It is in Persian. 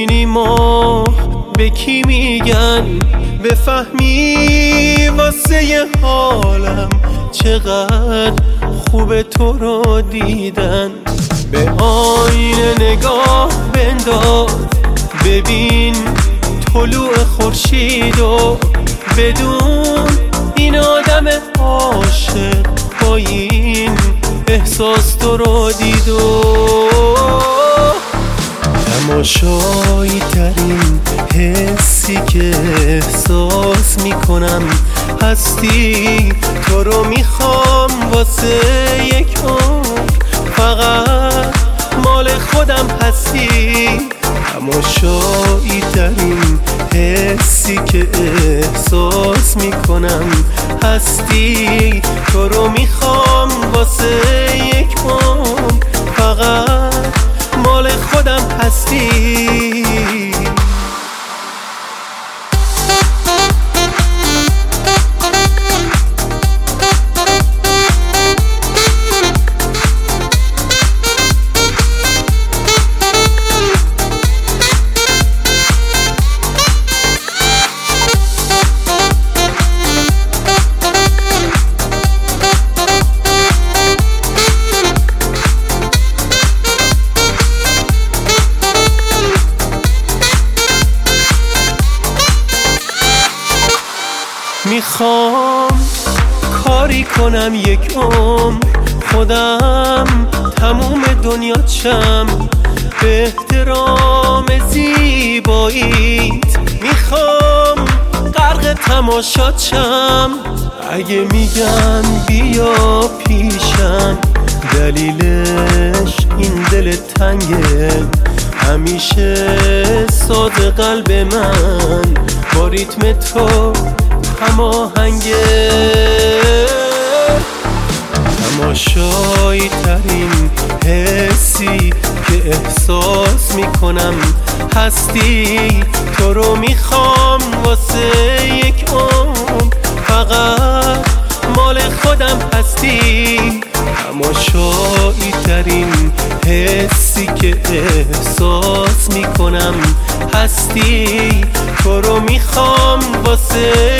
ببینی ما به کی میگن، بفهمی واسه حالم چقدر خوب تو رو دیدن. به آینه نگاه بنداز، ببین طلوع خورشید و بدون این آدم عاشق با این احساس تو رو دید و تماشایی ترین حسی که احساس میکنم هستی. تو رو میخوام واسه یک عمر، فقط مال خودم هستی. تماشایی ترین حسی که احساس میکنم هستی. تو رو میخوام واسه یک عمر، فقط مال خودم هستی. میخوام کاری کنم یک عمر، خودم تموم دنیا چم به احترام زیباییت. میخوام غرق تماشات شم، اگه میگن بیا پیشم دلیلش این دل تنگه. همیشه ساز قلب من با ریتم تو هماهنگه. تماشایی ترین حسی که احساس میکنم هستی. تو رو میخوام واسه یک عمر، فقط مال خودم هستی. تماشایی ترین حسی که احساس میکنم هستی. تو رو میخوام واسه